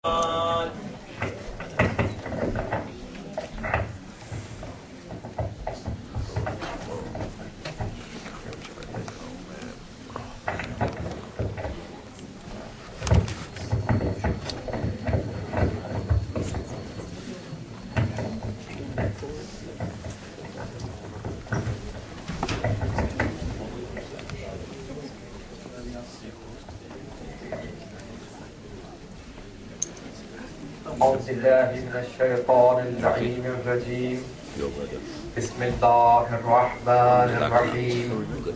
أعوذ بالله من الشيطان اللعين الرجيم. بسم الله الرحمن الرحيم.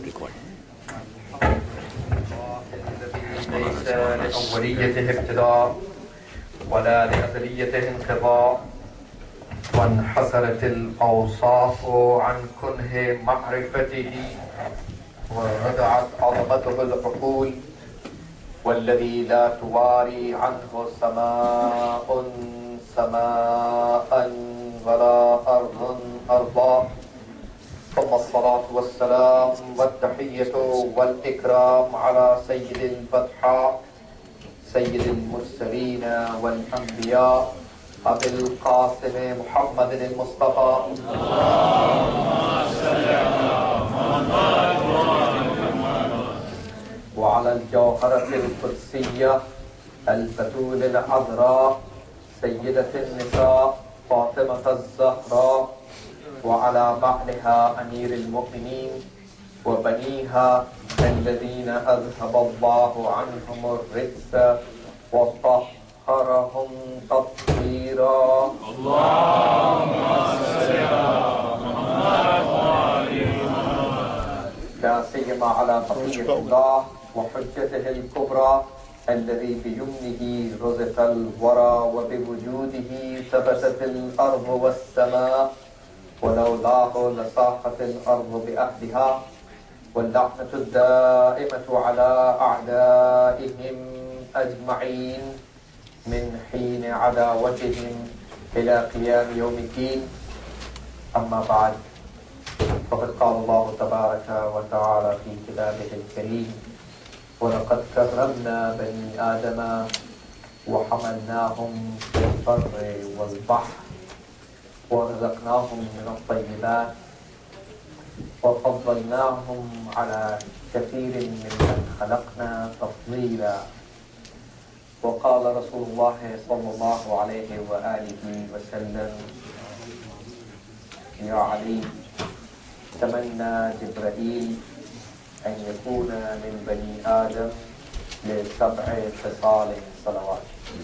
الذي ليس لأوليته ابتداء ولا لأزليته انقضاء، وانحسرت الأوصاف عن كنه معرفته، ورضعت عظمته العقول، والذي لا تواري عنه سماء سماء ولا أرض أرضا. ثم الصلاة والسلام والتحية والإكرام على سيد الفتحاء سيد المرسلين والأنبياء أبي القاسم محمد المصطفى، وعلى الجوهرة القدسية البتول العذراء سيدة النساء فاطمة الزهراء، وعلى بعلها أمير المؤمنين وبنيها الذين أذهب الله عنهم الرجس وطهرهم تطهيرا. اللهم صل على محمد لا سيما على بقية الله وحجته الكبرى الذي بيمنه رزق الورى وبوجوده ثبتت الأرض والسماء، ولولاه لصاحت الأرض بأهلها، واللعنة الدائمة على أعدائهم أجمعين من حين عداوتهم إلى قيام يوم الدين. أما بعد، فقد قال الله تبارك وتعالى في كتابه الكريم: ولقد كرمنا بني آدم وحملناهم في البر والبحر ورزقناهم من الطيبات وفضلناهم على كثير ممن خلقنا تفضيلا. وقال رسول الله صلى الله عليه وآله وسلم: يا علي، تمنى جبرائيل أن يكون من بني آدم ل7 خصال صلوات.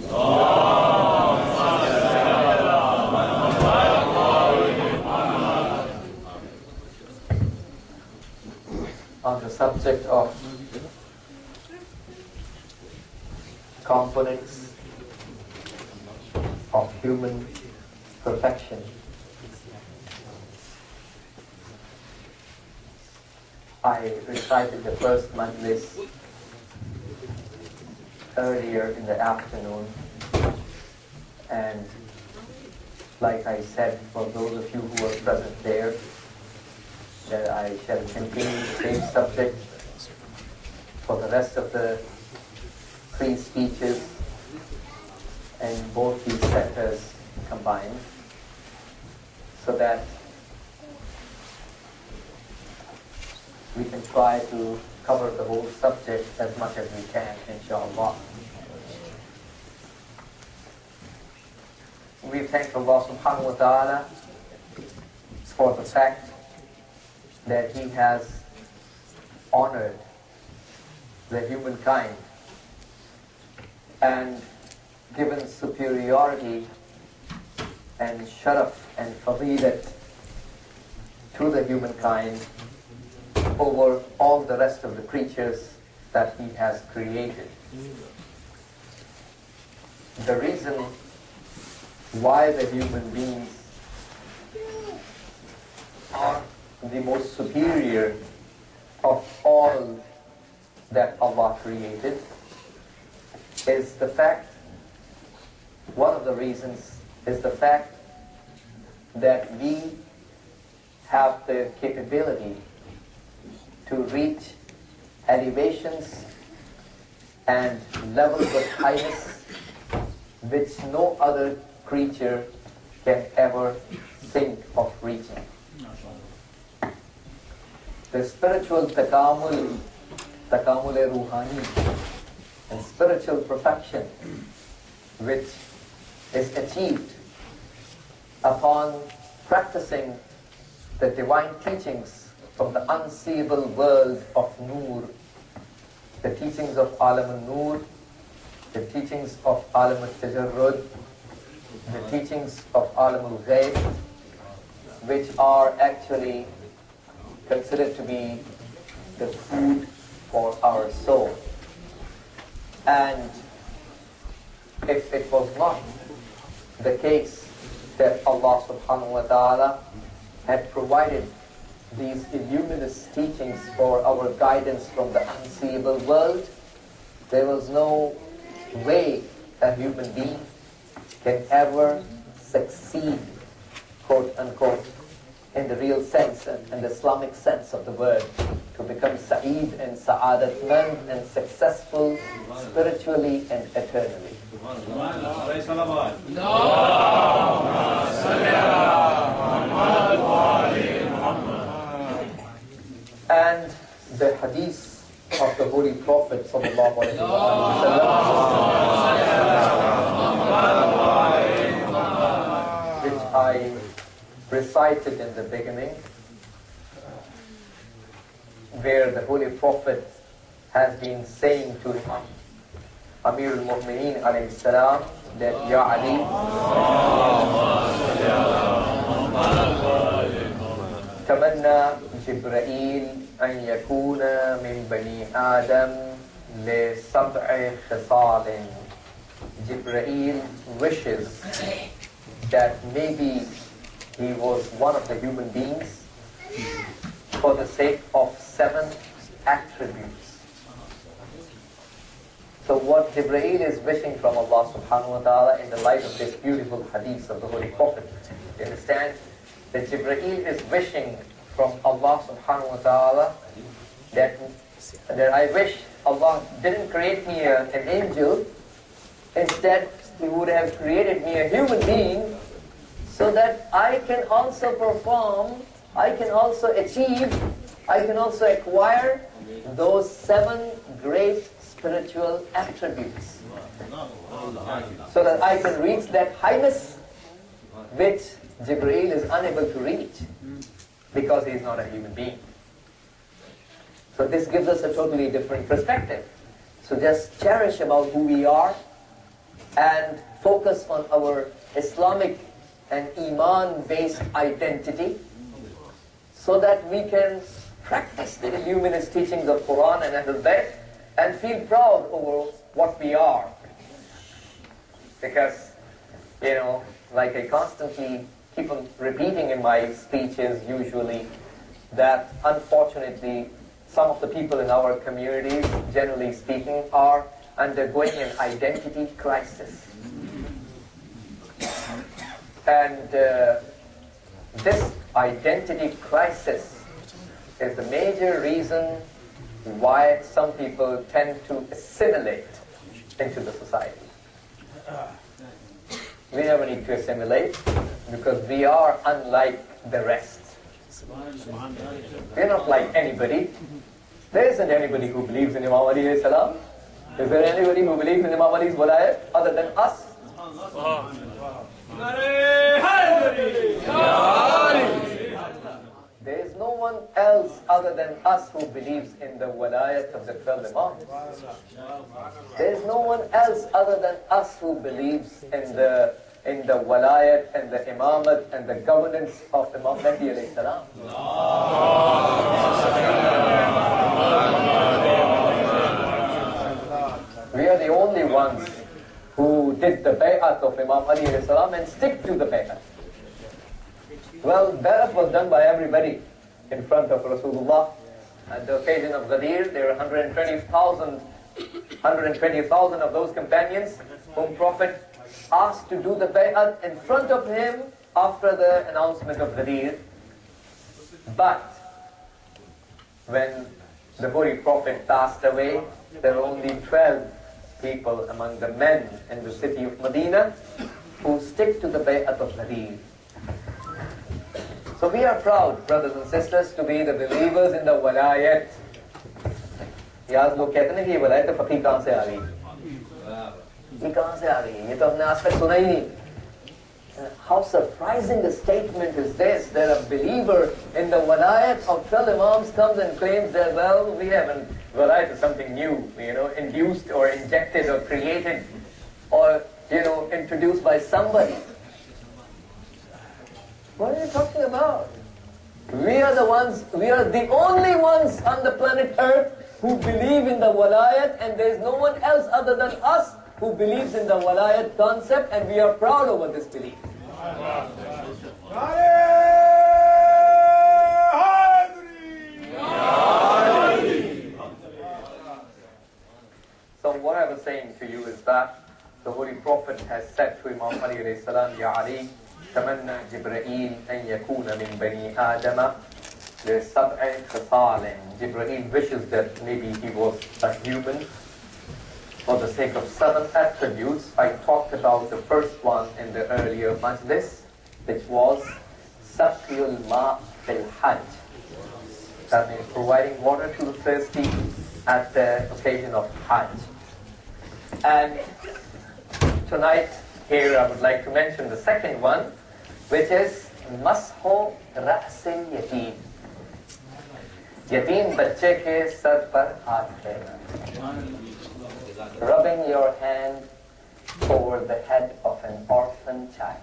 On the subject of components of human perfection, I recited the first majlis earlier in the afternoon, and like I said, for those of you who were present there, that I shall continue the same subject for the rest of the 3 speeches and both these sectors combined, so that we can try to cover the whole subject as much as we can, inshallah. We thank Allah subhanahu wa ta'ala for the fact that He has honored the humankind and given superiority and sharaf and fadilat to the humankind over all the rest of the creatures that He has created. The reason why the human beings are the most superior of all that Allah created is the fact, one of the reasons is the fact that we have the capability to reach elevations and levels of highness which no other creature can ever think of reaching. The spiritual takamul-e-ruhani, and spiritual perfection, which is achieved upon practicing the divine teachings from the unseeable world of Noor, the teachings of Alam al-Noor, the teachings of Alam al-Tajarrud, the teachings of Alam al-Ghayb, which are actually considered to be the food for our soul. And if it was not the case that Allah subhanahu wa ta'ala had provided these illuminous teachings for our guidance from the unseeable world, there was no way a human being can ever succeed, quote unquote, in the real sense and the Islamic sense of the word, to become Sa'id and Sa'adatmand and successful spiritually and eternally. And the hadith of the Holy Prophet sallallahu alaihi wasallam, which I recited in the beginning, where the Holy Prophet has been saying to Amir al-Mu'mineen alayhi salam that, Ya Ali, tamanna Jibreel an yakuna min bani Adam li sab'i khisalin. Jibreel wishes that maybe he was one of the human beings for the sake of 7 attributes. So what Jibreel is wishing from Allah subhanahu wa ta'ala in the light of this beautiful hadith of the Holy Prophet, you understand that Jibreel is wishing from Allah subhanahu wa ta'ala that I wish Allah didn't create me an angel, instead He would have created me a human being, so that I can also perform, I can also achieve, I can also acquire those 7 great spiritual attributes, so that I can reach that highness which Jibreel is unable to reach because he is not a human being. So this gives us a totally different perspective. So just cherish about who we are and focus on our Islamic and Iman-based identity, so that we can practice the illuminous teachings of Quran and Ahlul Bayt and feel proud over what we are. Because, like I constantly keep on repeating in my speeches usually, that unfortunately some of the people in our communities, generally speaking, are undergoing an identity crisis. And this identity crisis is the major reason why some people tend to assimilate into the society. We never need to assimilate because we are unlike the rest. We're not like anybody. There isn't anybody who believes in Imam Ali alayhi salam. Is there anybody who believes in Imam Ali's walayat other than us? There is no one else other than us who believes in the walayat of the 12 Imams. There is no one else other than us who believes in the walayat and the imamat and the governance of Imam Mahdi alayhi salam. We are the only ones who did the bay'at of Imam Ali alayhi salam and stick to the bay'at. Well, bay'at was done by everybody in front of Rasulullah. At the occasion of Ghadir, there were 120,000 of those companions whom Prophet asked to do the bay'at in front of him after the announcement of Ghadir. But when the Holy Prophet passed away, there were only 12 people among the men in the city of Medina who stick to the Bay'at of Nadir. So we are proud, brothers and sisters, to be the believers in the walayat. आज लोग कहते हैं कि ये वलायत फकीह कहाँ से आ गई? ये कहाँ से आ गई? ये तो हमने आज तक सुना ही नहीं. How surprising the statement is this, that a believer in the walayat of 12 imams comes and claims that, well, we haven't, walayat is something new, induced or injected or created or, introduced by somebody. What are you talking about? We are the only ones on the planet Earth who believe in the walayat, and there is no one else other than us who believes in the walayat concept, and we are proud over this belief. So what I was saying to you is that the Holy Prophet has said to Imam Ali alayhi salam, Ya Ali, تمنى جبرائيل أن يكون من بني آدم لسبع خصال. Jibreel wishes that maybe he was a human for the sake of 7 attributes. I talked about the first one in the earlier majlis, which was Saqiyul Ma fil Hajj. That means providing water to the thirsty at the occasion of Hajj. And tonight, here I would like to mention the second one, which is Masho Ra'sil Yatim. Yatim bachche ke sar par haath phera. Rubbing your hand over the head of an orphan child.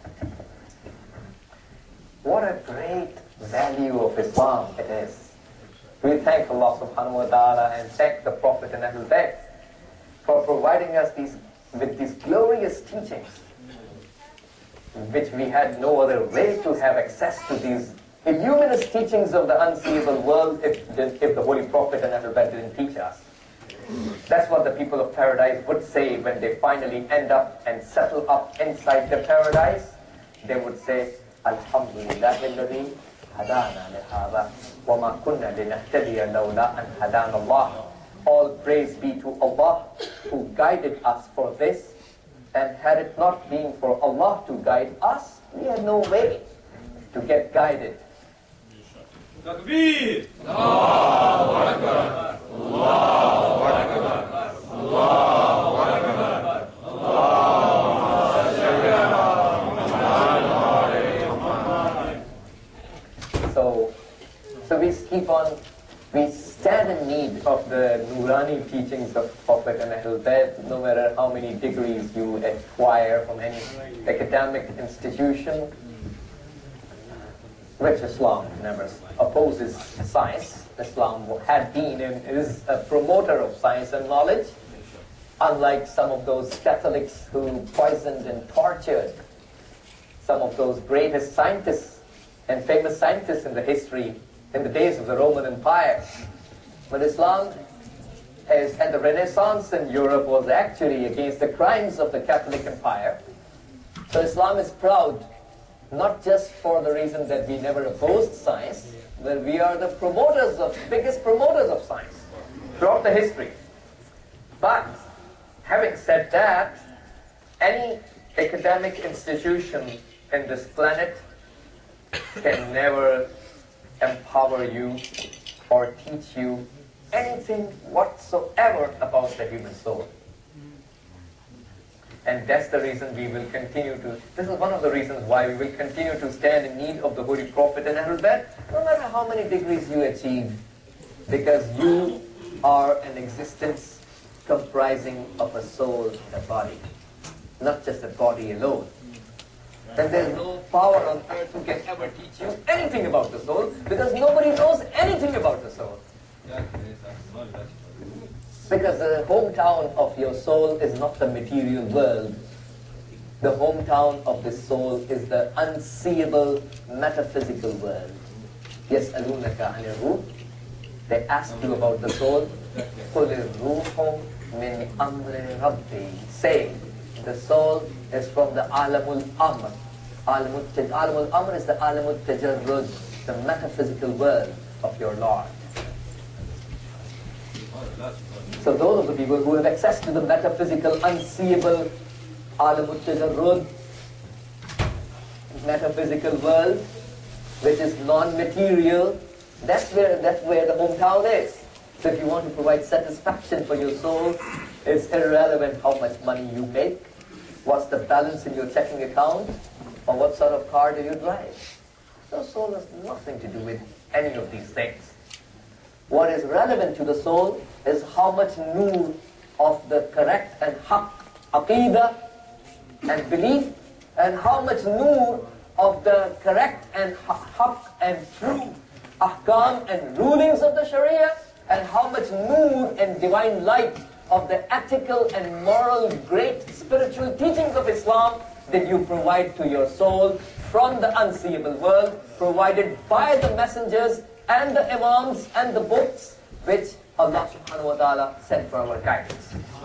What a great value of Islam it is. We thank Allah subhanahu wa ta'ala and thank the Prophet and Ahlul Bayt for providing us with these glorious teachings, which we had no other way to have access to these illuminous teachings of the unseeable world if the Holy Prophet and Ahlul Bayt didn't teach us. That's what the people of paradise would say when they finally end up and settle up inside the paradise. They would say, Alhamdulillahi alladhi hadana li hadha wa ma kunna linahtadiya lawla an hadana Allah. All praise be to Allah who guided us for this, and had it not been for Allah to guide us, we had no way to get guided. Takbir! Allahu Akbar! Allahu Akbar! Allahu Akbar! So we stand in need of the Nurani teachings of Prophet and Ahlul Bayt, no matter how many degrees you acquire from any academic institution, which Islam never opposes science. Islam had been and is a promoter of science and knowledge, unlike some of those Catholics who poisoned and tortured some of those greatest scientists and famous scientists in the history in the days of the Roman Empire. But Islam and the Renaissance in Europe was actually against the crimes of the Catholic Empire. So Islam is proud, not just for the reason that we never opposed science, but we are the biggest promoters of science throughout the history. But having said that, any academic institution in this planet can never empower you or teach you anything whatsoever about the human soul. And that's the reason we will continue to, this is one of the reasons why we will continue to stand in need of the Holy Prophet and Ahlul Bayt, no matter how many degrees you achieve, because you are an existence comprising of a soul and a body, not just a body alone. And there's no power on earth who can ever teach you anything about the soul, because nobody knows anything about the soul. Because the hometown of your soul is not the material world. The hometown of the soul is the unseeable metaphysical world. يَسْأَلُونَكَ عَنِ الرُّوحِ. They ask you about the soul. قُلِ الرُّوحُ مِنْ أَمْرِ رَبِّي. Say, the soul is from the Alamul Amr. Alamul Amr is the Alamul Tajarrud, the metaphysical world of your Lord. So those of the people who have access to the metaphysical, unseeable, alamut tajarrud, metaphysical world, which is non-material, that's where the hometown is. So if you want to provide satisfaction for your soul, it's irrelevant how much money you make, what's the balance in your checking account, or what sort of car do you drive. The soul has nothing to do with any of these things. What is relevant to the soul is how much nur of the correct and haqq, aqidah and belief, and how much nur of the correct and haqq and true ahkam and rulings of the sharia, and how much nur and divine light of the ethical and moral great spiritual teachings of Islam did you provide to your soul from the unseeable world, provided by the messengers and the imams and the books which Allah subhanahu wa ta'ala sent for our guidance.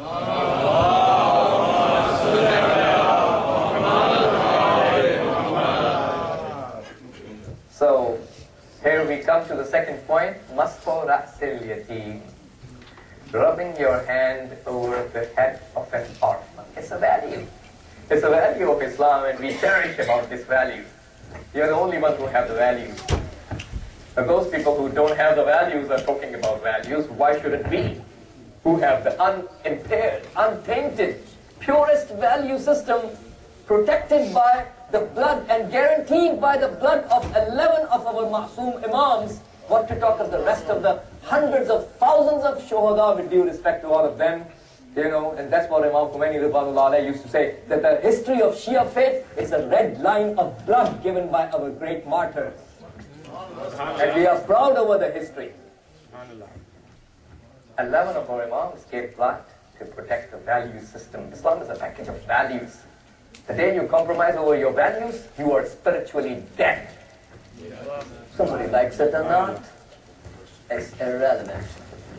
So, here we come to the second point, Masfu Ra'sil Yatim. Rubbing your hand over the head of an orphan. It's a value. It's a value of Islam, and we cherish about this value. You're the only ones who have the values. But those people who don't have the values are talking about values. Why should it be? Who have the unimpaired, untainted, purest value system protected by the blood and guaranteed by the blood of 11 of our Ma'soom Imams. What to talk of the rest of the hundreds of thousands of shuhada, with due respect to all of them. You know, and that's what Imam Khomeini Ridwanullah used to say, that the history of Shia faith is a red line of blood given by our great martyrs. And we are proud over the history. 11 of our Imams gave blood to protect the value system. Islam is a package of values. The day you compromise over your values, you are spiritually dead. Somebody likes it or not, it's irrelevant.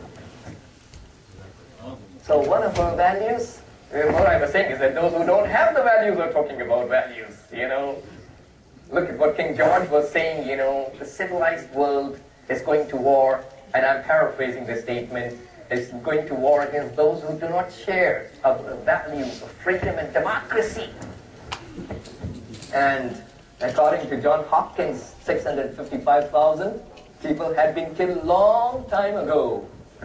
So one of our values, what I was saying is that those who don't have the values are talking about values, you know. Look at what King George was saying, you know, the civilized world is going to war, and I'm paraphrasing the statement, is going to war against those who do not share the values of freedom and democracy. And according to John Hopkins, 655,000 people had been killed long time ago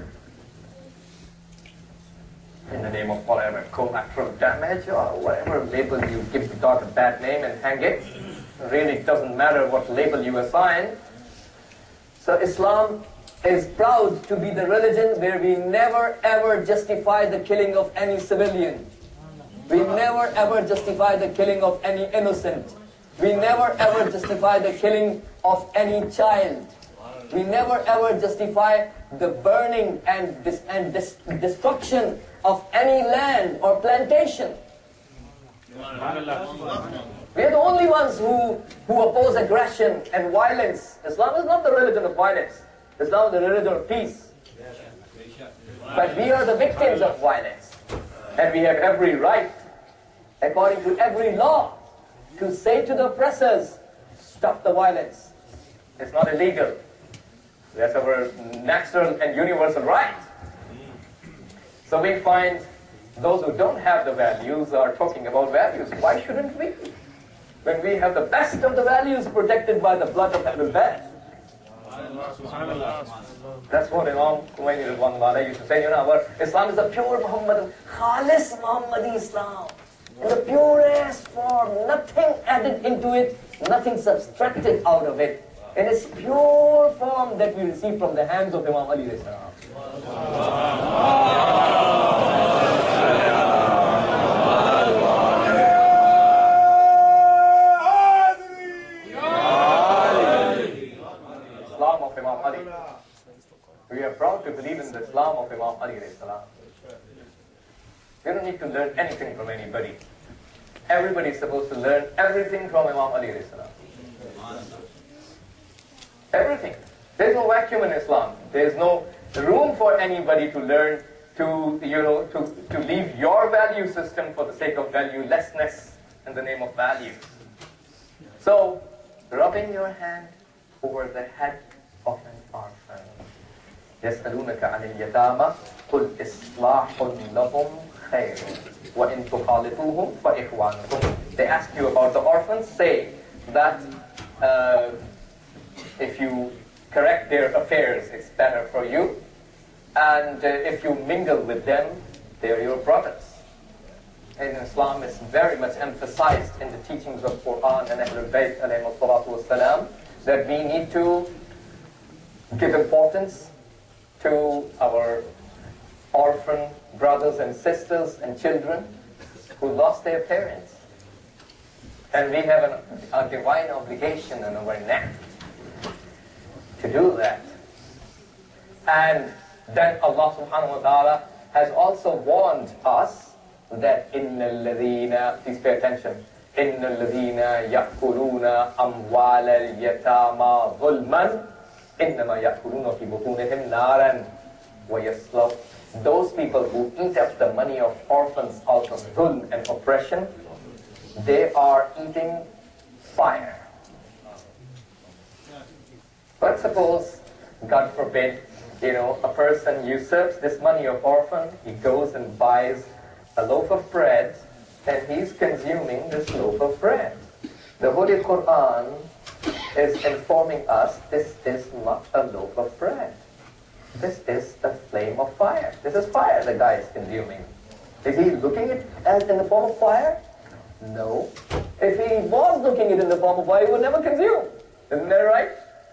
in the name of whatever, collateral damage or whatever label you give the dog a bad name and hang it. It really doesn't matter what label you assign. So Islam is proud to be the religion where we never ever justify the killing of any civilian. We never ever justify the killing of any innocent. We never ever justify the killing of any child. We never ever justify the burning and destruction of any land or plantation. We are the only ones who oppose aggression and violence. Islam is not the religion of violence. Islam is the religion of peace. But we are the victims of violence. And we have every right, according to every law, to say to the oppressors, stop the violence. It's not illegal. That's our natural and universal right. So we find those who don't have the values are talking about values. Why shouldn't we? When we have the best of the values protected by the blood of Ahlul Bayt. That's what Imam Khomeini Ridwanullah used to say, you know, our Islam is a pure Muhammadan, Khalis Muhammadi Islam. In the purest form, nothing added into it, nothing subtracted out of it. In its pure form that we receive from the hands of Imam Ali alayhi salam. Islam of Imam Ali. We are proud to believe in the Islam of Imam Ali alayhi salam. We don't need to learn anything from anybody. Everybody is supposed to learn everything from Imam Ali alayhi salam. Everything. There's no vacuum in Islam. There's no room for anybody to learn to, you know, to leave your value system for the sake of valuelessness in the name of values. So, rubbing your hand over the head of an orphan. يسألونك عن اليتامى قل إصلاح لهم خير وإن تخالطوهم فإخوانكم. They ask you about the orphans, say that if you correct their affairs, it's better for you. And if you mingle with them, they're your brothers. In Islam, it's very much emphasized in the teachings of Quran and Ahlul Bayt alayhi salatu wasalam, that we need to give importance to our orphan brothers and sisters and children who lost their parents. And we have a divine obligation and our neck to do that. And then Allah subhanahu wa ta'ala has also warned us that innal ladhina, please pay attention, innal ladhina ya'kuluna amwal al-yatama dhulman innama ya'kuluna fi butunihim naran wa yaslaw. Those people who eat up the money of orphans out of dhulm and oppression, they are eating fire. But suppose, God forbid, a person usurps this money of orphan, he goes and buys a loaf of bread, and he's consuming this loaf of bread. The Holy Quran is informing us this is not a loaf of bread. This is a flame of fire. This is fire the guy is consuming. Is he looking at it as in the form of fire? No. If he was looking at it in the form of fire, he would never consume. Isn't that right?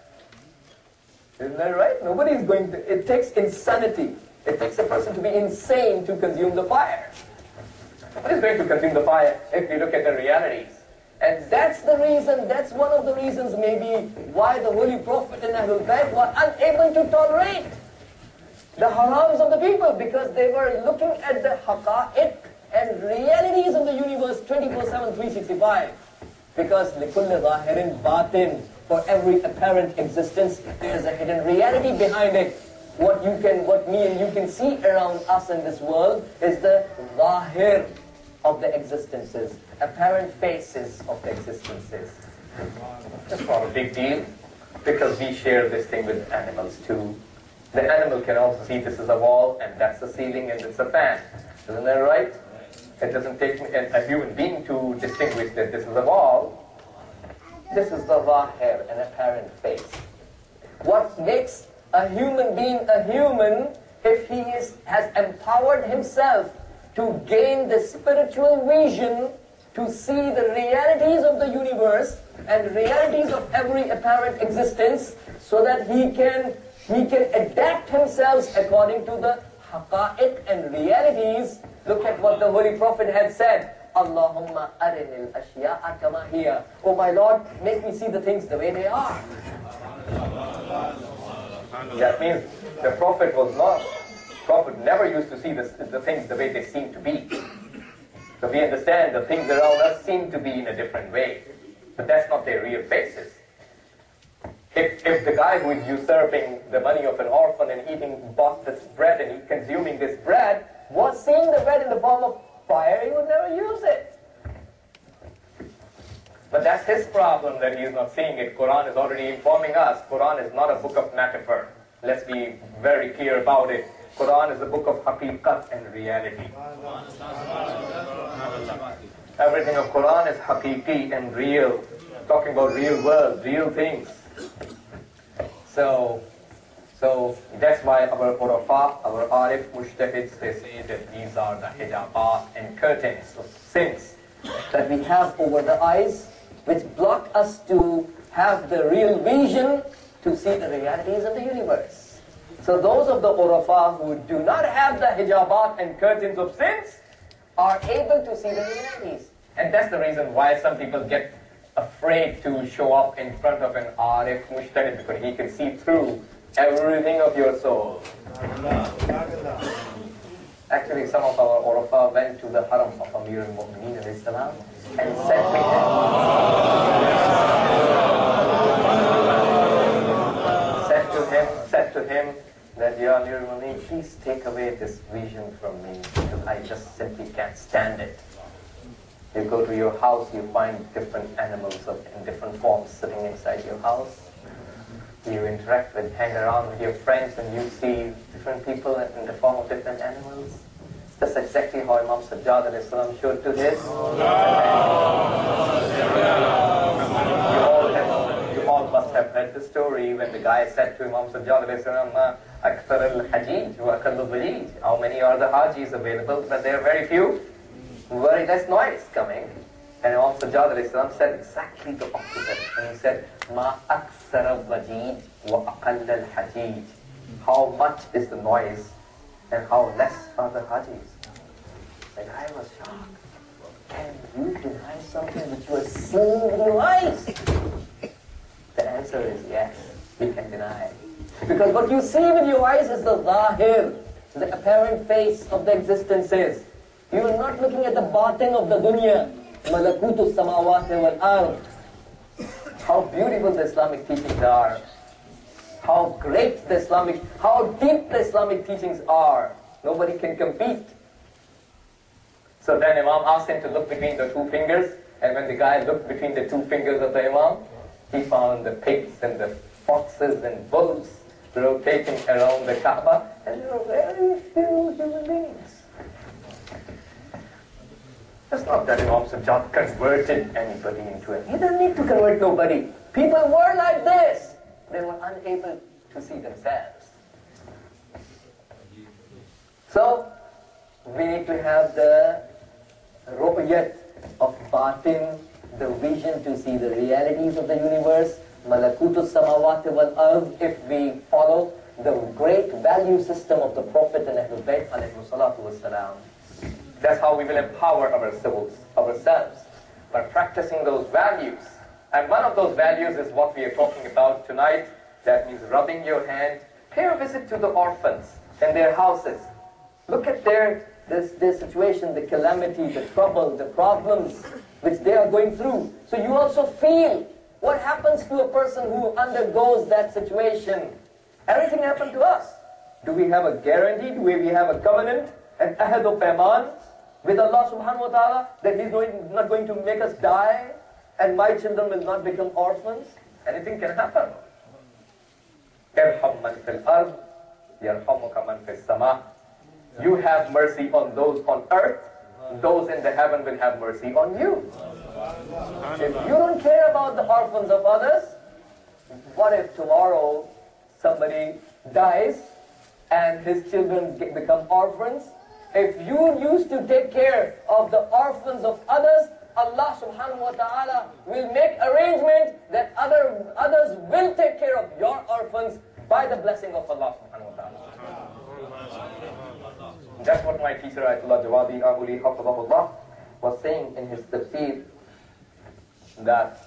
Isn't that right? Nobody is going to... It takes insanity. It takes a person to be insane to consume the fire. Nobody is going to consume the fire if you look at the realities. And that's the reason, that's one of the reasons maybe why the Holy Prophet and Ahlul Bayt were unable to tolerate the harams of the people, because they were looking at the haqa'iq and realities of the universe 24/7, 365. Because لِكُلِّ ظَاهِرٍ بَاطِنٍ, for every apparent existence, there is a hidden reality behind it. What me and you can see around us in this world is the zahir of the existences, apparent faces of the existences. It's not a big deal, because we share this thing with animals too. The animal can also see this is a wall, and that's the ceiling, and it's a fan. Isn't that right? It doesn't take a human being to distinguish that this is a wall. This is the zahir, an apparent face. What makes a human being a human, if he has empowered himself to gain the spiritual vision, to see the realities of the universe and realities of every apparent existence, so that he can adapt himself according to the haqa'iq and realities. Look at what the Holy Prophet had said. Allahumma arinil ashya'a kama hiya. Oh my Lord, make me see the things the way they are. That means the Prophet never used to see the things the way they seem to be. So we understand the things around us seem to be in a different way. But that's not their real faces. If the guy who is usurping the money of an orphan and bought this bread and consuming this bread was seeing the bread in the form of fire, he would never use it. But that's his problem, that he is not seeing it. Quran is already informing us. Quran is not a book of metaphor. Let's be very clear about it. Quran is a book of haqiqat and reality. Everything of Quran is haqiqi and real. Talking about real world, real things. So that's why our Urafa, our Arif Mujtahids, they say that these are the hijabat and curtains of sins that we have over the eyes, which block us to have the real vision to see the realities of the universe. So those of the Urafa who do not have the hijabat and curtains of sins are able to see the realities. And that's the reason why some people get afraid to show up in front of an Arif Mujtahid, because he can see through everything of your soul. Actually, some of our Urafa went to the haram of Amir al-Mu'mineen alayhi salam and said to him that, Ya Amir al-Mu'mineen, please take away this vision from me, because I just simply can't stand it. You go to your house, you find different animals in different forms sitting inside your house. You interact with, hang around with your friends, and you see different people in the form of different animals. That's exactly how Imam Sajjad alayhi salam showed to his. You all must have heard the story when the guy said to Imam Sajjad alayhi salam, Akthar al-Hajij wa Aqall al-Walij. How many are the Hajis available? But there are very few. Very less noise coming. And Imam Sajjad alayhi salam said exactly the opposite. And he said, Ma akthar al-Wajij wa Aqall al-Hajij. How much is the noise and how less are the Hajis? And I was shocked. Can you deny something which you are seeing with your eyes? The answer is yes, we can deny. Because what you see with your eyes is the zahir, the apparent face of the existences. You are not looking at the batin of the dunya. Malakutu samawati wal ard. How beautiful the Islamic teachings are. How great how deep the Islamic teachings are. Nobody can compete. So then Imam asked him to look between the two fingers, and when the guy looked between the two fingers of the Imam, he found the pigs and the foxes and bulls rotating around the Kaaba, and there were very few human beings. It's not that Imam Sajjad converted anybody into it. He didn't need to convert nobody. People were like this. They were unable to see themselves. So, we need to have the ru'yat of batin, the vision to see the realities of the universe, malakutu samawati wal ard, if we follow the great value system of the Prophet and Ahlul Bayt alayhi salatu wassalam. That's how we will empower ourselves by practicing those values. And one of those values is what we are talking about tonight. That means rubbing your hand. Pay a visit to the orphans and their houses. Look at their situation, the calamity, the trouble, the problems which they are going through. So you also feel what happens to a person who undergoes that situation. Everything happened to us. Do we have a guarantee? Do we have a covenant, an ahad of iman with Allah subhanahu wa ta'ala that He's not going to make us die and my children will not become orphans? Anything can happen. Irham man fil ard, yarhamuka man fis sama. You have mercy on those on earth, those in the heaven will have mercy on you. If you don't care about the orphans of others, what if tomorrow somebody dies and his children become orphans? If you used to take care of the orphans of others, Allah subhanahu wa ta'ala will make arrangement that others will take care of your orphans by the blessing of Allah subhanahu wa ta'ala. That's what my teacher Ayatollah Jawadi Abuli Hafidahullah was saying in his tafsir, that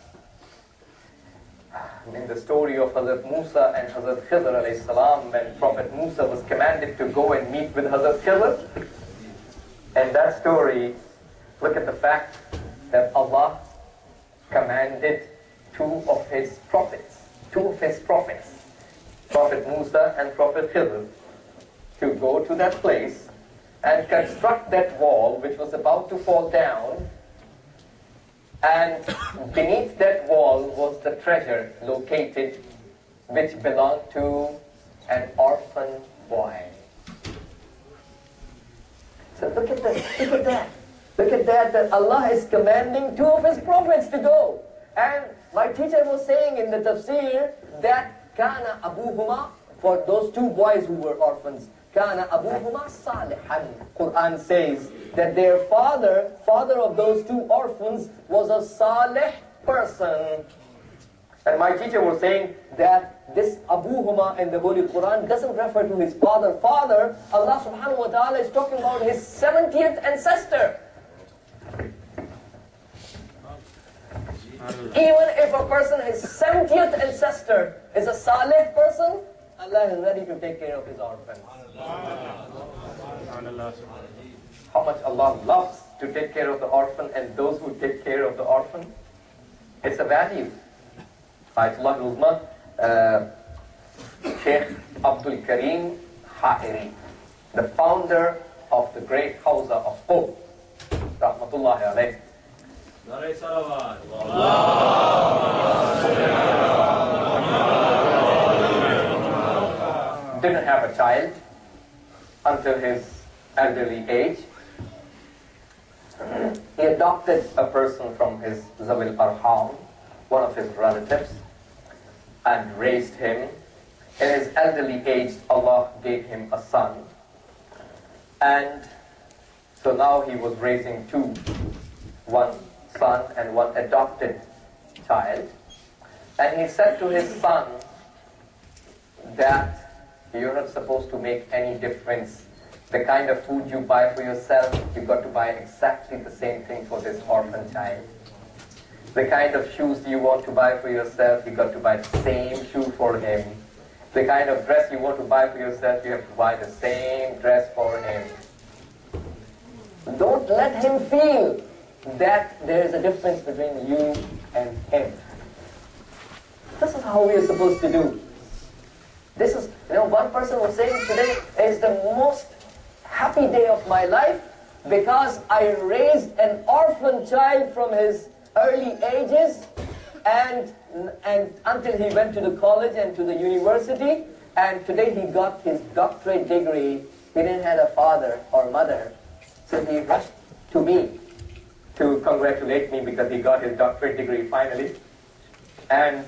in the story of Hazrat Musa and Hazrat Khidr alayhi salam, when Prophet Musa was commanded to go and meet with Hazrat Khidr, and that story, look at the fact that Allah commanded two of his prophets, Prophet Musa and Prophet Khidr, to go to that place and construct that wall which was about to fall down, and beneath that wall was the treasure located which belonged to an orphan boy. So look at that, that Allah is commanding two of His prophets to go. And my teacher was saying in the tafsir that Kana Abuhuma, for those two boys who were orphans, Kana Abuhuma Salihan. Quran says that their father of those two orphans was a salih person. And my teacher was saying that this Abuhuma in the Holy Quran doesn't refer to his father. Father, Allah subhanahu wa ta'ala is talking about his 70th ancestor. Even if a person, his 70th ancestor is a salih person, Allah is ready to take care of his orphan. How much Allah loves to take care of the orphan and those who take care of the orphan. It's a value. Ayatollah Uzma, Sheikh Abdul Karim Ha'iri, the founder of the great Hawza of Hope, Rahmatullahi alayhi. have a child until his elderly age. He adopted a person from his Zawil Arham, one of his relatives, and raised him. In his elderly age, Allah gave him a son. And so now he was raising two, one son and one adopted child. And he said to his son that you're not supposed to make any difference. The kind of food you buy for yourself, you've got to buy exactly the same thing for this orphan child. The kind of shoes you want to buy for yourself, you've got to buy the same shoe for him. The kind of dress you want to buy for yourself, you have to buy the same dress for him. Don't let him feel that there is a difference between you and him. This is how we are supposed to do. This is, one person was saying today is the most happy day of my life because I raised an orphan child from his early ages and until he went to the college and to the university, and today he got his doctorate degree. He didn't have a father or mother, so he rushed to me to congratulate me because he got his doctorate degree finally. And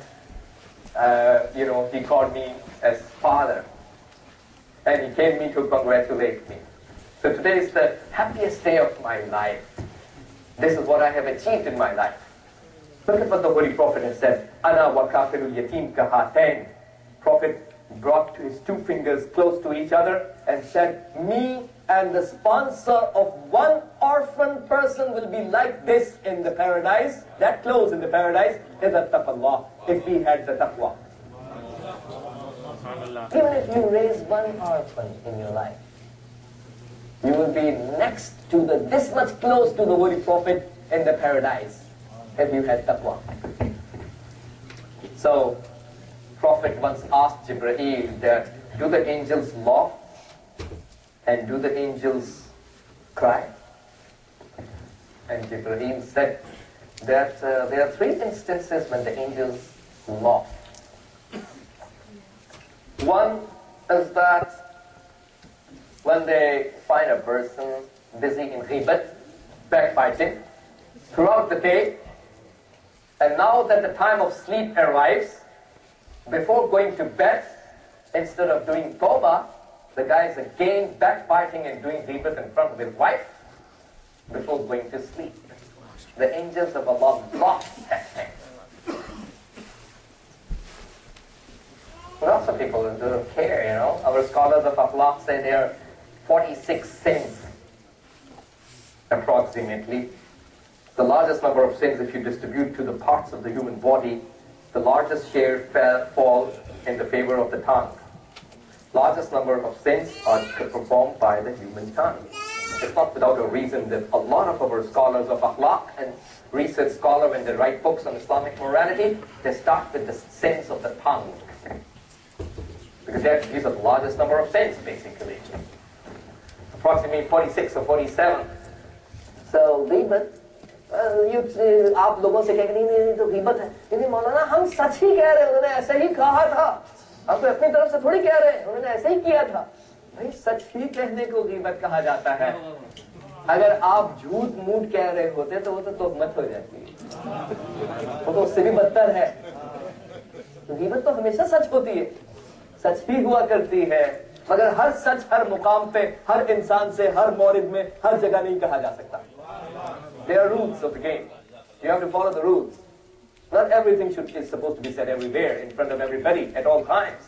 he called me as father, and he came me to congratulate me. So today is the happiest day of my life. This is what I have achieved in my life. Look at what the Holy Prophet has said. Ana wa kafirul yatim ka hatain. Prophet brought his two fingers close to each other and said, me and the sponsor of one orphan person will be like this in the paradise, that close in the paradise, إِذَا اتَّقَى اللَّهِ, if he had the taqwa. Even if you raise one orphan in your life, you will be next to this much close to the Holy Prophet in the paradise, if you had taqwa. So, Prophet once asked Jibreel that, do the angels laugh? And do the angels cry? And Jibreel said that there are three instances when the angels laugh. One is that when they find a person busy in ghibat, backbiting, throughout the day, and now that the time of sleep arrives, before going to bed, instead of doing tawbah, the guy is again backbiting and doing ghibat in front of his wife before going to sleep. The angels of Allah laugh at him. Lots of people don't care, Our scholars of akhlaq say there are 46 sins, approximately. The largest number of sins, if you distribute to the parts of the human body, the largest share falls in the favor of the tongue. Largest number of sins are performed by the human tongue. It's not without a reason that a lot of our scholars of akhlaq and research scholars, when they write books on Islamic morality, they start with the sins of the tongue. Because these are the largest number of sins, basically. Approximately 46 or 47. So, ghibat, आप लोगों से कहेंगे नहीं तो गीबत है, लेकिन मौलाना हम सच ही कह रहे हैं, उन्होंने ऐसा ही कहा था, आप तो अपनी तरफ से थोड़ी कह रहे हैं, उन्होंने ऐसा ही किया था। भाई सच ही कहने को गीबत कहा जाता है। अगर आप झूठ मूठ कह रहे होते तो वो तो तोहमत हो जाती है, वो तो उससे भी बदतर है। तो गीबत तो हमेशा सच होती है, सच ही हुआ करती है, मगर हर सच हर मुकाम पे, हर इंसान से, हर मौरिद में, हर जगह नहीं कहा जा सकता। There are rules of the game. You have to follow the rules. Not everything is supposed to be said everywhere, in front of everybody, at all times.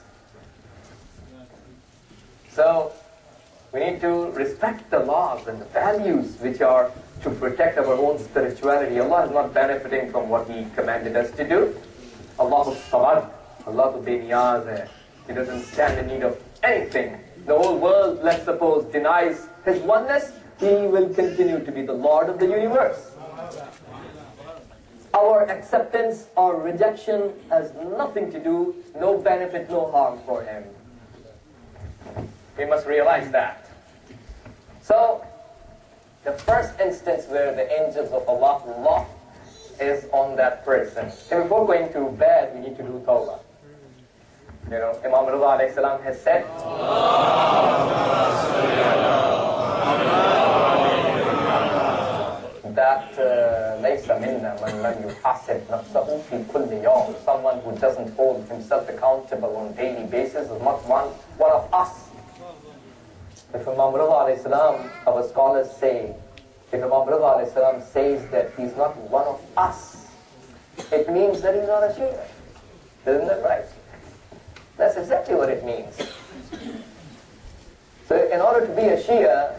So, we need to respect the laws and the values which are to protect our own spirituality. Allah is not benefiting from what He commanded us to do. Allah is samad, Allah is beniyaz hai. He doesn't stand in need of anything. The whole world, let's suppose, denies His oneness. He will continue to be the Lord of the universe. Our acceptance or rejection has nothing to do, no benefit, no harm for Him. We must realize that. So, the first instance where the angels of Allah laugh is on that person. And before going to bed, we need to do tawbah. Imam Rida alayhi salam has said, that someone who doesn't hold himself accountable on a daily basis is not one of us. If Imam Rida alayhi salam, our scholars say, if Imam Rida alayhi salam says that he's not one of us, it means that he's not a Shia. Isn't that right? That's exactly what it means. So in order to be a Shia,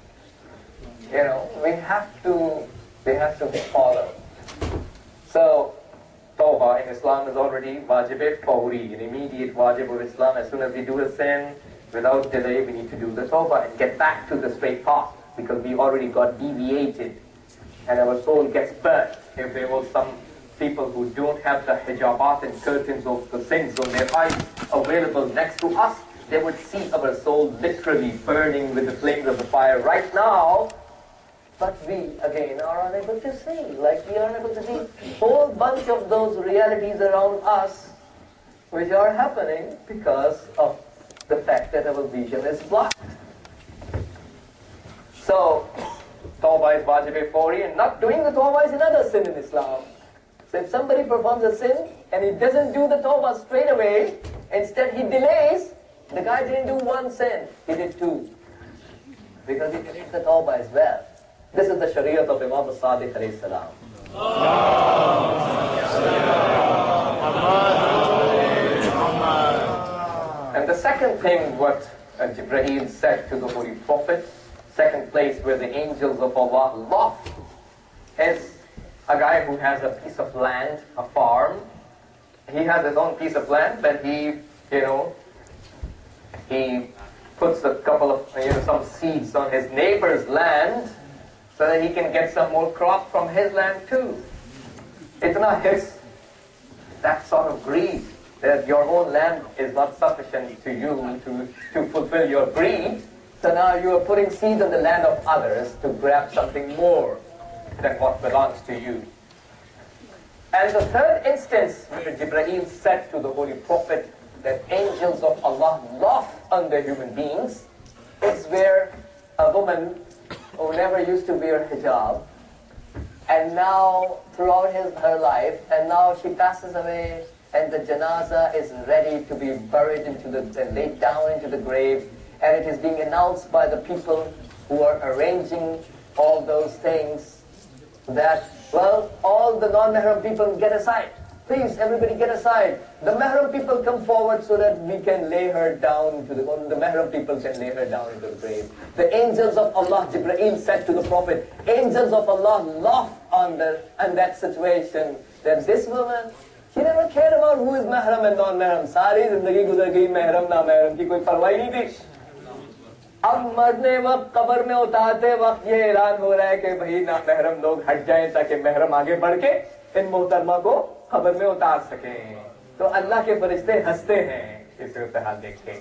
we have to follow. So Tawbah in Islam is already wajib fawri, an immediate wajib of Islam. As soon as we do a sin, without delay, we need to do the Tawbah and get back to the straight path, because we already got deviated and our soul gets burnt. If there was some people who don't have the hijabat and curtains of the sins on their eyes available next to us, they would see our soul literally burning with the flames of the fire right now. But we, again, are unable to see. Like we are unable to see a whole bunch of those realities around us which are happening because of the fact that our vision is blocked. So, Tawbah is wajib fawri, and not doing the Tawbah is another sin in Islam. So if somebody performs a sin and he doesn't do the Tawbah straight away, instead he delays, the guy didn't do one sin, he did two. Because he did the Tawbah as well. This is the Shariat of Imam Sadiq alayhi salam. And the second thing what Jibreel said to the Holy Prophet, second place where the angels of Allah love, is a guy who has a piece of land, a farm. He has his own piece of land, but he puts a couple of, some seeds on his neighbor's land so that he can get some more crop from his land too. Itna hirs, that sort of greed, that your own land is not sufficient to you to fulfill your greed. So now you are putting seeds on the land of others to grab something more than what belongs to you. And the third instance where Jibreel said to the Holy Prophet that angels of Allah laugh under human beings is where a woman who never used to wear hijab, and now throughout her life, and now she passes away and the janaza is ready to be buried and laid down into the grave, and it is being announced by the people who are arranging all those things that, well, all the non-mahram people get aside. Please, everybody get aside. The mahram people come forward so that we can lay her down the mahram people can lay her down into the grave. The angels of Allah, Jibreel said to the Prophet, angels of Allah laugh on that situation, that this woman, she never cared about who is mahram and non-mahram. Sari zindagi guzar gayi mahram na mahram ki koi parwah nahi thi. अब मरने वक्त कब्र में उतारते वक्त ये ऐलान हो रहा है कि भाई ना महरम लोग हट जाएं ताकि महरम आगे बढ़ के इन मोहतरमा को कब्र में उतार सकें. तो अल्लाह के फरिश्ते हंसते हैं इस हाल देखें.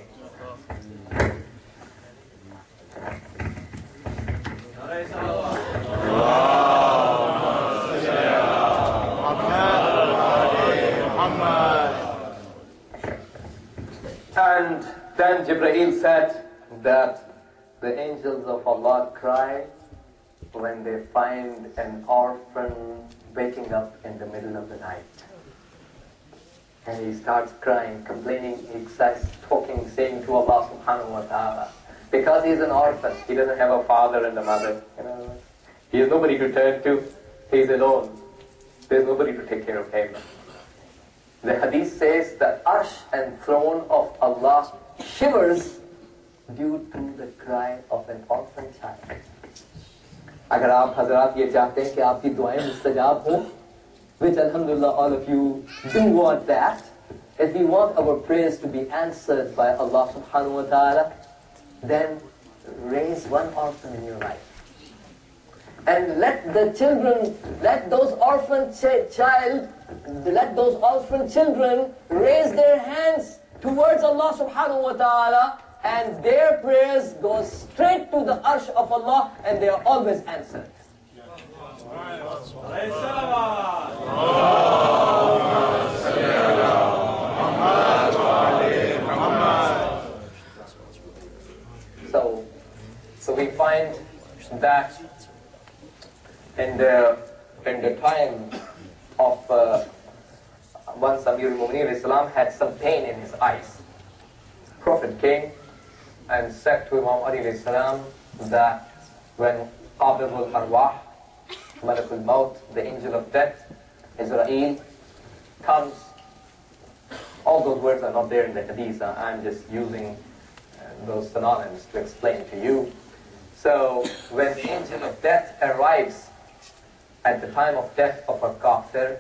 And then Jibreel said that the angels of Allah cry when they find an orphan waking up in the middle of the night. And he starts crying, complaining, he starts talking, saying to Allah subhanahu wa ta'ala, because he's an orphan, he doesn't have a father and a mother, he has nobody to turn to, he's alone, there's nobody to take care of him. The hadith says the arsh and throne of Allah shivers due to the cry of an orphan child. अगर आप हजरात ये चाहते हैं कि आपकी दुआएं मुस्तजाब हो, which alhamdulillah all of you do want that, if we want our prayers to be answered by Allah subhanahu wa ta'ala, then raise one orphan in your life. And let the children, let those orphan children raise their hands towards Allah subhanahu wa ta'ala, and their prayers go straight to the arsh of Allah, and they are always answered. once Amir al-Mu'mineen Islam had some pain in his eyes. Prophet came and said to Imam Ali salam that when Qabid al-Arwah, Malak al-Maut, the angel of death, Israel, comes, all those words are not there in the hadith. I'm just using those synonyms to explain to you. So when the angel of death arrives at the time of death of a kafir,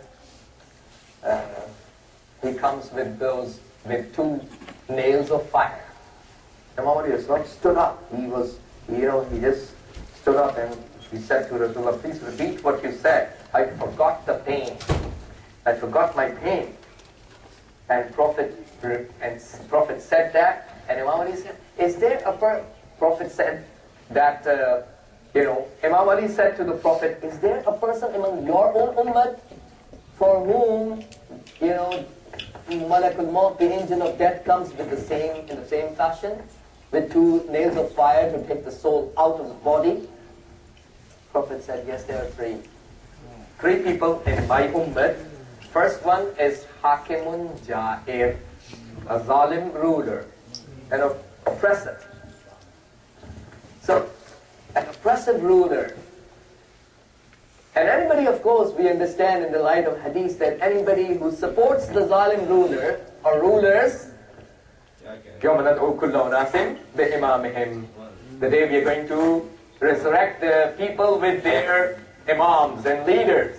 he comes with two nails of fire. Imam Ali stood up. He just stood up and he said to Rasulullah, please repeat what you said. I forgot the pain. I forgot my pain. And Prophet said that, and Imam Ali said, is there a Prophet said that, Imam Ali said to the Prophet, is there a person among your own ummah for whom, Malak al-Maut, the angel of death, comes with in the same fashion, with two nails of fire to take the soul out of the body? Prophet said, yes, there are three. Three people in my ummah. First one is Hakimun Ja'ir, a zalim ruler, an oppressor. So, an oppressive ruler. And anybody, of course, we understand in the light of hadith that anybody who supports the zalim ruler or rulers, the day we are going to resurrect the people with their imams and leaders.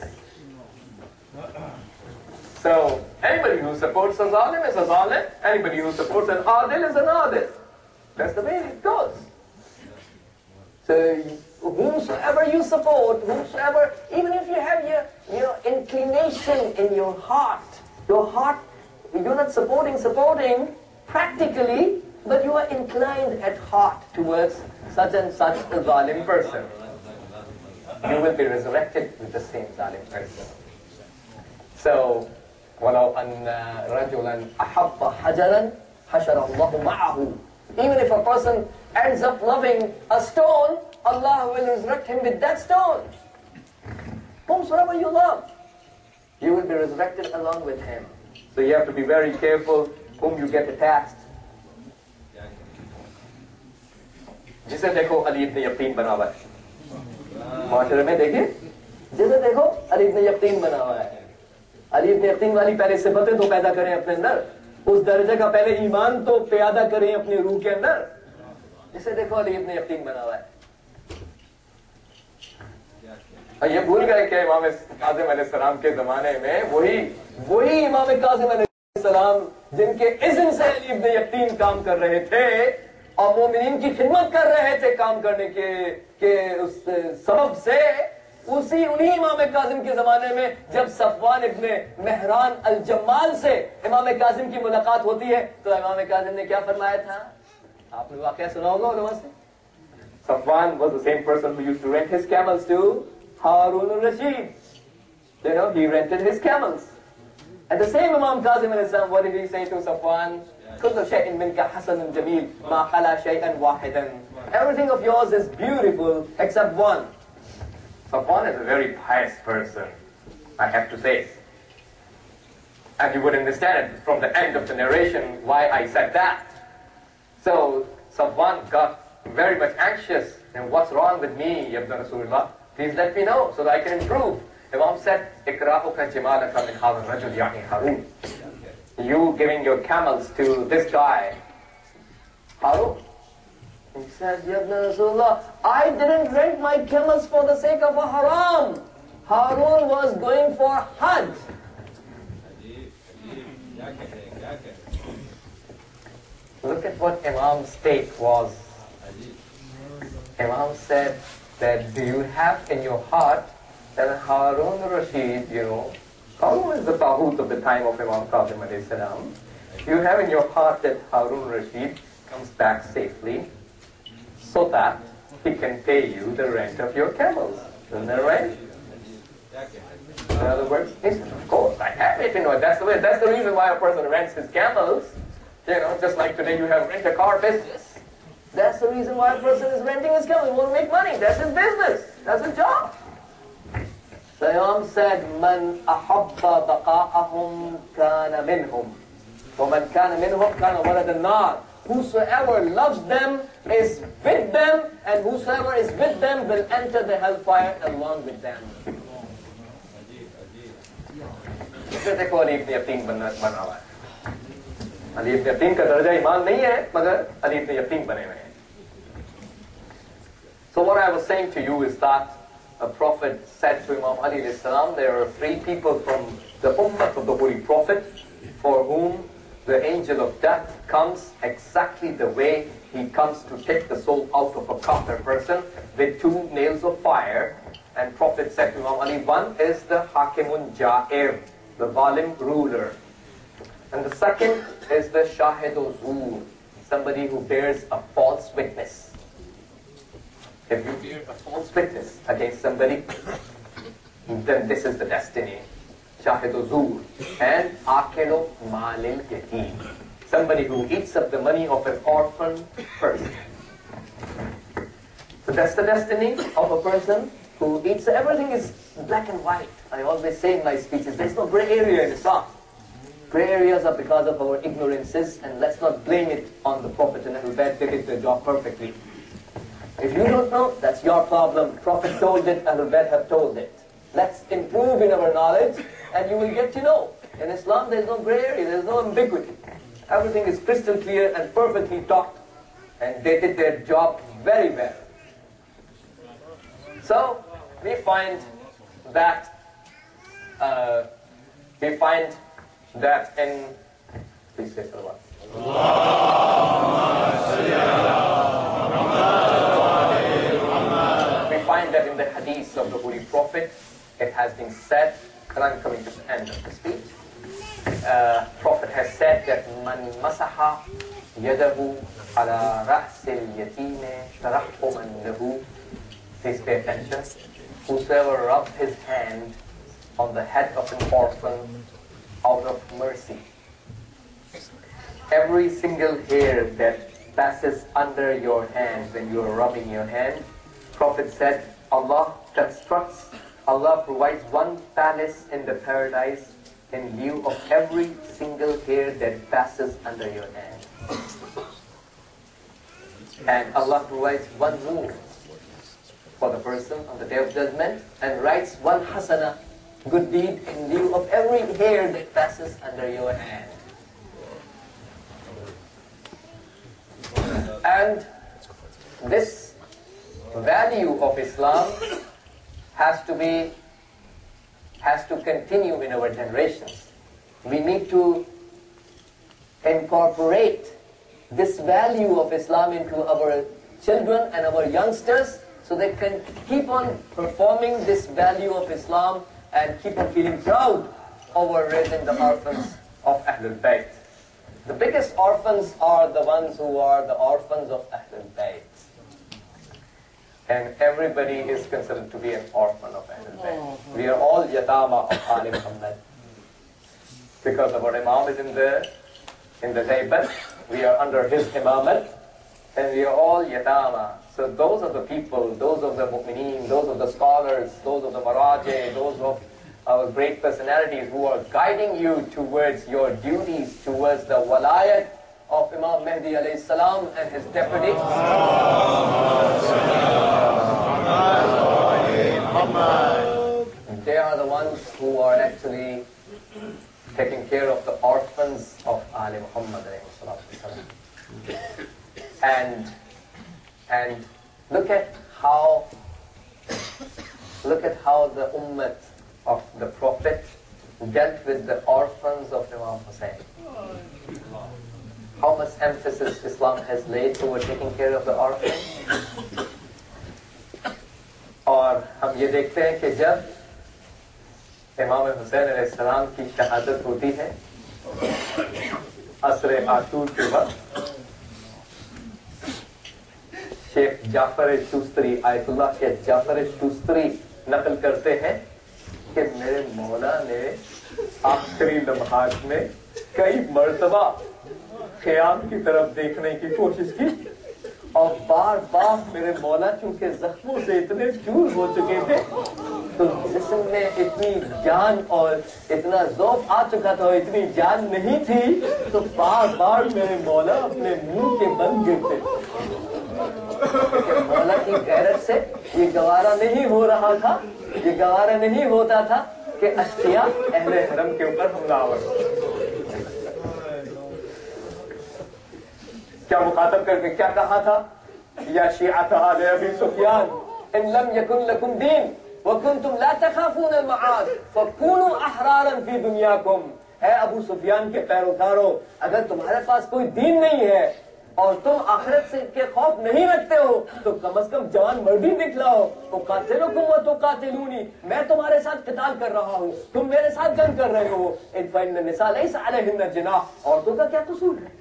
So, anybody who supports a zalim is a zalim. Anybody who supports an adil is an adil. That's the way it goes. So, whomsoever you support, even if you have your inclination in your heart, you're not supporting practically, but you are inclined at heart towards such and such a zalim person. You will be resurrected with the same zalim person. So, وَلَوْ أَنَّ رَجُلًا أَحَبَّ حَجَرًا حَشَرَ اللَّهُ مَعَهُ. Even if a person ends up loving a stone, Allah will resurrect him with that stone. Whomsoever you love, you will be resurrected along with him. So you have to be very careful whom you get attached. जिसे देखो अली इब्न यकीन बना हुआ है, माशरे में देखिए, जिसे देखो अली इब्न यकीन बना हुआ है. अली इब्न यकीन वाली पहले सिफतें तो पैदा करें अपने अंदर, उस दर्जे का पहले ईमान तो पैदा करें अपने रूह के अंदर. जिसे देखो अली इब्न यकीन बना हुआ है. ये भूल गए कि इमाम काज़िम अलैहिस्सलाम के जमाने में वही इमाम काज़िम अलैहिस्सलाम जिनके इज़्न से अली इब्न यकीन काम कर रहे थे और मोमिनीन की खिदमत कर रहे थे काम करने के उस सबब से, उन्हीं इमाम काज़िम के जमाने में जब सफवान इब्न महरान अल जमाल से इमाम काज़िम की मुलाकात होती है तो इमाम काज़िम ने क्या फरमाया था? आपने वाकया सुना होगा उलमा से. Safwan was the same person who used to rent his camels to Harun al-Rashid. He rented his camels. And the same Imam Kazim al-Islam, what did he say to Safwan? كُلُّ شَيْءٍ مِنْكَ حَسَنٌ جَمِيلٌ مَا خَلَى شَيْئًا وَاحِدًا. Everything of yours is beautiful except one. Safwan is a very pious person, I have to say. And you would understand it from the end of the narration why I said that. So Safwan got very much anxious. And what's wrong with me, Ya Ibn Rasulullah? Please let me know so that I can improve. Imam said, إِكْرَاهُكَ جِمَالَكَ مِنْ هَذَا الرَّجُلِ يَعْنِي Harun. You giving your camels to this guy, Harun. He said, Ya Ibn Rasulullah, I didn't rent my camels for the sake of a haram. Harun was going for Hajj. Look at what Imam's take was. Imam said that, do you have in your heart that Harun al-Rashid, Harun is the Taghut of the time of Imam Kazim alayhi salam. You have in your heart that Harun al-Rashid comes back safely so that he can pay you the rent of your camels. Isn't that right? In other words, of course, I have it. That's the reason why a person rents his camels. Just like today you have rent-a-car business. That's the reason why a person is renting his camel. He wants to make money. That's his business. That's his job. The Imam said, Man ahabba baqa'ahum kana minhum. وَمَنْ كَانَ مِنْهُمْ كَانَ وَلَدَ النَّارِ. Whosoever loves them is with them, and whosoever is with them will enter the hellfire along with them. इसे देखो अली इब्न यकीन बना हुआ है. अली इब्न यकीन का दर्जा ईमान नहीं है, मगर अली इब्न यकीन बने हुए हैं. So what I was saying to you is that a prophet said to Imam Ali alayhi salam, there are 3 people from the ummah of the Holy Prophet for whom the angel of death comes exactly the way he comes to take the soul out of a kafir person with 2 nails of fire. And Prophet said to Imam Ali, one is the Hakimun Ja'ir, the Zalim ruler. And the second is the Shahid Zur, somebody who bears a false witness. If you bear a false witness against somebody, then this is the destiny. Shahid Zur and Akilu Malil Yatim, somebody who eats up the money of an orphan person. So that's the destiny of a person who eats. Everything is black and white. I always say in my speeches, there's no gray area in Islam. Gray areas are because of our ignorances, and let's not blame it on the Prophet and Ahlul Bayt. They did their job perfectly. If you don't know, that's your problem. Prophet told it, Ahlul Bayt have told it. Let's improve in our knowledge, and you will get to know. In Islam, there's no gray area, there's no ambiguity. Everything is crystal clear and perfectly taught, and they did their job very well. So, we find that in, please say salawat. We find that in the hadith of the Holy Prophet, it has been said, and I'm coming to the end of the speech. Prophet has said that man masaha yadahu ala ra'sil yatime tarahuman lahu. Please pay attention. Whosoever rubs his hand on the head of an orphan out of mercy. Every single hair that passes under your hand when you are rubbing your hand, Prophet said, Allah provides one palace in the paradise in lieu of every single hair that passes under your hand. And Allah provides one nur for the person on the Day of Judgment and writes one hasana, good deed, in lieu of every hair that passes under your hand. And this value of Islam has to continue in our generations. We need to incorporate this value of Islam into our children and our youngsters so they can keep on performing this value of Islam and keep on feeling proud over raising the orphans of Ahlul Bayt. The biggest orphans are the ones who are the orphans of Ahlul Bayt. And everybody is considered to be an orphan of Ahlul Bayt. We are all yatama of Ali Muhammad. Because our Imam is in the Taybat, we are under his imamat, and we are all yatama. So those are the people, those of the mu'mineen, those of the scholars, those of the maraji, those of our great personalities who are guiding you towards your duties, towards the walayat of Imam Mahdi alayhi salam and his deputy. They are the ones who are actually taking care of the orphans of Ali Muhammad alayhi salam. And look at how the ummah of the Prophet dealt with the orphans of Imam Hussein. How much emphasis Islam has laid over taking care of the orphans. और हम ये देखते हैं कि जब इमाम हुसैन अलैहिस्सलाम की शहादत होती है असर आशूर के वक्त, शेख जाफर शूस्तरी, आयतुल्लाह शेख जाफर शूस्तरी नकल करते हैं कि मेरे मौला ने आखिरी लम्हात में कई मर्तबा ख़याम की तरफ देखने की कोशिश की और बार बार मेरे मौला चूंकि जख्मों से इतने चूर हो चुके थे तो जिस्म में इतनी जान और इतना ज़ौक़ आ चुका था, इतनी जान नहीं थी, तो बार बार मेरे मौला अपने मुंह के बंद गिरते। मौला की गैरत से ये गवारा नहीं हो रहा था, ये गवारा नहीं होता था कि अश्किया अहले हरम के ऊपर हमलावर। क्या मुखातब करके क्या कहा था? या शिअत आले अबी सुफियान इन लम यकुन लकुम दीन व कुंतुम ला तखाफून अल-मआद फकूनू अहरारन फी दुनियाकुम। है अबू सुफियान के पैरोकारों, अगर तुम्हारे पास कोई दीन नहीं है और तुम आखिरत से के खौफ नहीं रखते हो, तो कम से कम जवान मर्दी दिखलाओ। तो कातिलुकुम व तुकातिलूनी, मैं तुम्हारे साथ किताल कर रहा हूँ, तुम मेरे साथ जंग कर रहे हो। इन निसा लैसा अलैहिन्ना जुनाह, औरतों का क्या कसूर है?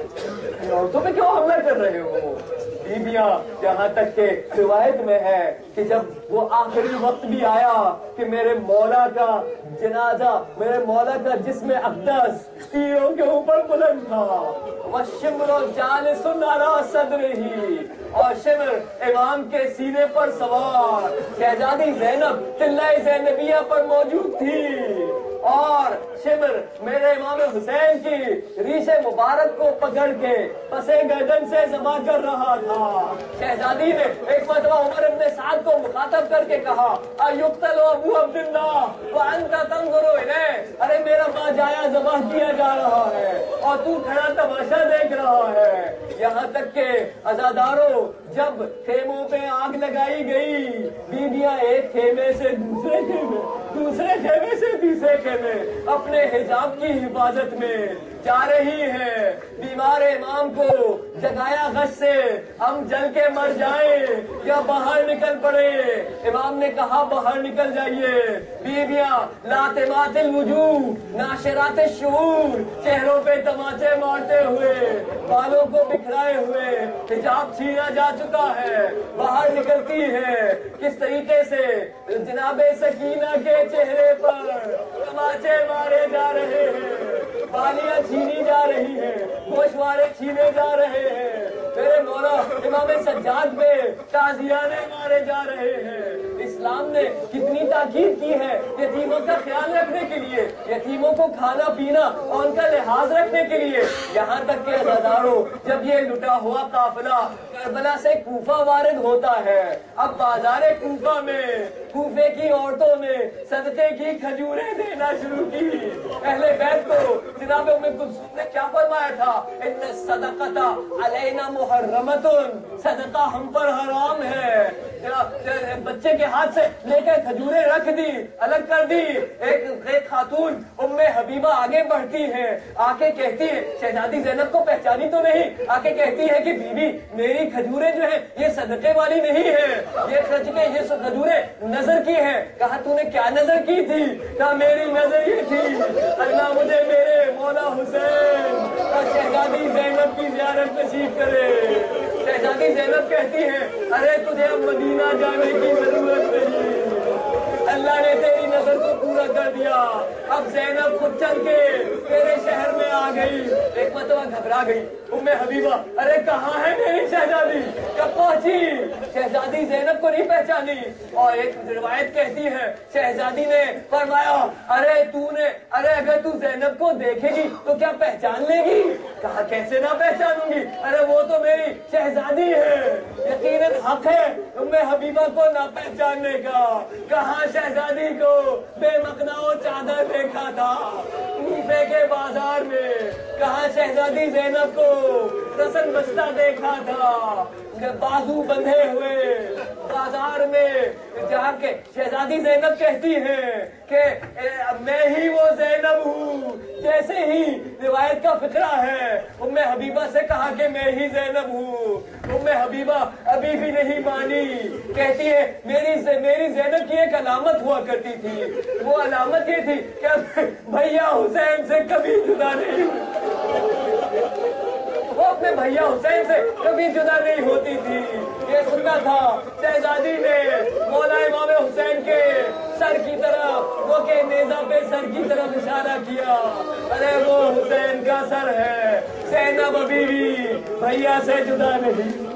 औरतों पे क्यों हमला कर रहे हो? बीबियां, यहाँ तक के रिवायत में है कि जब वो आखिरी वक्त भी आया कि मेरे मौला का जनाजा, मेरे मौला का जिस्म अक़दस तीरों के ऊपर बुलंद था, वह शिम्र जालिसुन अला सदरिही, और शिम्र इमाम के सीने पर सवार शहजादी ज़ैनब तिल्ला ज़ैनबिया पर मौजूद थी, और शिम्र मेरे इमाम हुसैन की रीशे मुबारक को पकड़ के पसे गर्दन से जमा कर रहा था। शहजादी ने एक मरतबा उमर इब्न साद को मुखातब करके कहा, अयुक्तल अबू अब्दुल्लाह व अंता तंजुरु इलैह, अरे मेरा बाजाया ज़बह किया जा रहा है और तू खड़ा तमाशा देख रहा है। यहाँ तक के अज़ादारों, जब खेमों पे आग लगाई गई, बीबियां एक खेमे से दूसरे खेमे, दूसरे खेमे से तीसरे खेमे अपने हिजाब की हिफाजत में जा रही है। बीमार इमाम को जगाया गश से, हम जल के मर जाएं या बाहर निकल पड़े। इमाम ने कहा बाहर निकल जाइए। बीबियां लातिमातिल वुजूह नाशिरात शूर, चेहरों पे तमाचे मारते हुए, बालों को बिखराए हुए, हिजाब छीना जा चुका है, बाहर निकलती है। किस तरीके से जनाबे सकीना के चेहरे पर तमाचे मारे जा रहे हैं, बालियां छीनी जा रही है, गोशवारे छीने जा रहे हैं, मेरे मौला इमाम सज्जाद पे ताजियाने मारे जा रहे हैं। इस्लाम ने कितनी ताकीद की है यतीमों का ख्याल रखने के लिए, यतीमों को खाना पीना और उनका लिहाज रखने के लिए। यहाँ तक के अज़ादारों, जब ये लुटा हुआ काफिला करबला से कूफा वारिद होता है, अब बाजारे कूफा में कूफे की औरतों ने सदके की खजूरें देना शुरू की। अहले बैत को जनाब उम्मे कुलसूम ने क्या फरमाया था? इन्ने सदक़ता अलैना मुहर्रमतुन, सदका हम पर हराम है। बच्चे के हाथ से लेकर खजूरें रख दी, अलग कर दी। एक खातून उम्मे हबीबा आगे बढ़ती है, आके कहती है, शहजादी ज़ैनब को पहचानी तो नहीं, आके कहती है कि बीबी मेरी खजूरें जो है ये सदके वाली नहीं है, ये सच के ये खजूरें नजर की है। कहा तूने क्या नजर की थी? कहा मेरी नजर ये थी, अल्लाह मुझे मेरे मौला हुसैन और शहजादी ज़ैनब की ज़ियारत नसीब करे। शहजादी ज़ैनब कहती है, अरे तुझे अब मदीना जाने की जरूरत नहीं, अल्लाह ने तेरी नजर को पूरा कर दिया। अब ज़ैनब खुद चल के तेरे शहर में आ गई। एक मरतबा घबरा गई उम्मे हबीबा, अरे कहाँ है मेरी शहजादी, कब पहुंची? शहजादी ज़ैनब को नहीं पहचानी। और एक रिवायत कहती है शहजादी ने फरमाया, अरे अगर तू ज़ैनब को देखेगी तो क्या पहचान लेगी? कहा कैसे ना पहचानूंगी, अरे वो तो मेरी शहजादी है। यकीनन हक है उम्मे हबीबा को ना पहचानने का। कहाँ शहजादी को बेमकनाओ चादर देखा था कूफे के बाजार में, कहाँ शहजादी ज़ैनब को रसन बस्ता देखा था बाजू बंधे हुए बाजार में जाके। शहजादी ज़ैनब कहती है कि मैं ही वो ज़ैनब हूँ, जैसे ही रिवायत का फिक्रा है उम्मे हबीबा से कहा कि मैं ही ज़ैनब हूँ। उम्मे हबीबा अभी भी नहीं मानी, कहती है मेरी ज़ैनब की एक अलामत हुआ करती थी, वो अलामत ये थी कि भैया हुसैन से कभी जुदा नहीं, वो अपने भैया हुसैन से कभी जुदा नहीं होती थी। ये सुनना था। शहजादी ने मौला इमाम हुसैन के सर की तरफ, वो के नेज़ा पे सर की तरफ इशारा किया, अरे वो हुसैन का सर है, ज़ैनब अभी भी भैया से जुदा नहीं।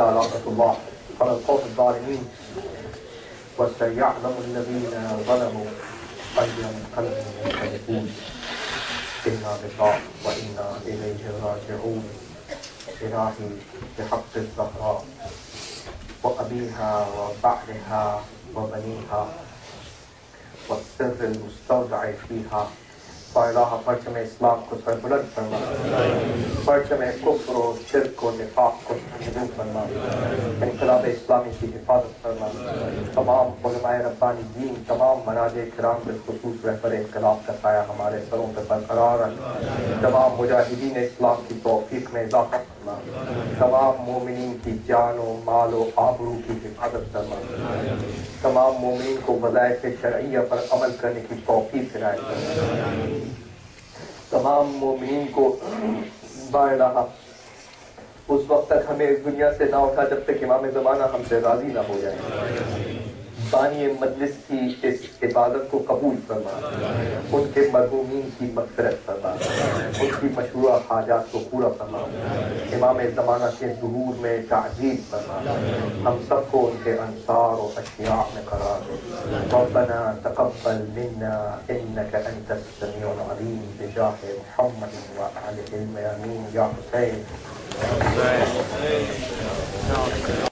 ألا لعنة الله على القوم الظالمين وسيعلم الذين ظلموا أي منقلب ينقلبون إنا لله وإنا إليه راجعون. إلهي بحق الزهراء وأبيها وبعلها وبنيها والسر المستودع فيها فإله परचम इस्लाम को सरबुलंद फरमा, परचम कुफ्र और शिर्क और निफाक को मजबूत फरमा, इनकलाब इस्लामी की हिफाजत फरमा, तमाम उलमाए रब्बानी दीन, तमाम मनाजे किराम बिलखुसूस रहबर इनकलाब का साया हमारे सरों पर बरकरार रख, तमाम मुजाहिदीन इस्लाम की तौफीक में इजाफा फरमा, तमाम मोमिनीन की जान और माल और आबरू की हिफाजत फरमा, तमाम मोमिनीन को वज़ाइफ शरइया पर अमल करने की तौफीक इनायत फरमा, तमाम मोमिनीन को बाइलाहा उस वक्त तक हमें इस दुनिया से ना उठा जब तक इमाम ज़माना हमसे राजी ना हो जाए। बानी मजलिस की इस इबादत को कबूल फरमा, उनके मरहूमीन की मग़फ़िरत फरमा, उनकी मशरूआ हाजात को पूरा फरमा, इमाम ज़माना के ज़ुहूर में ताज़ील फरमा, हम सबको उनके अंसार और अशिया में करार दे। रब्बना तक़ब्बल मिन्ना इन्नका अंतस समीउल अलीम बिजाहि मुहम्मद व आलिहिल आमीन या हुसैन।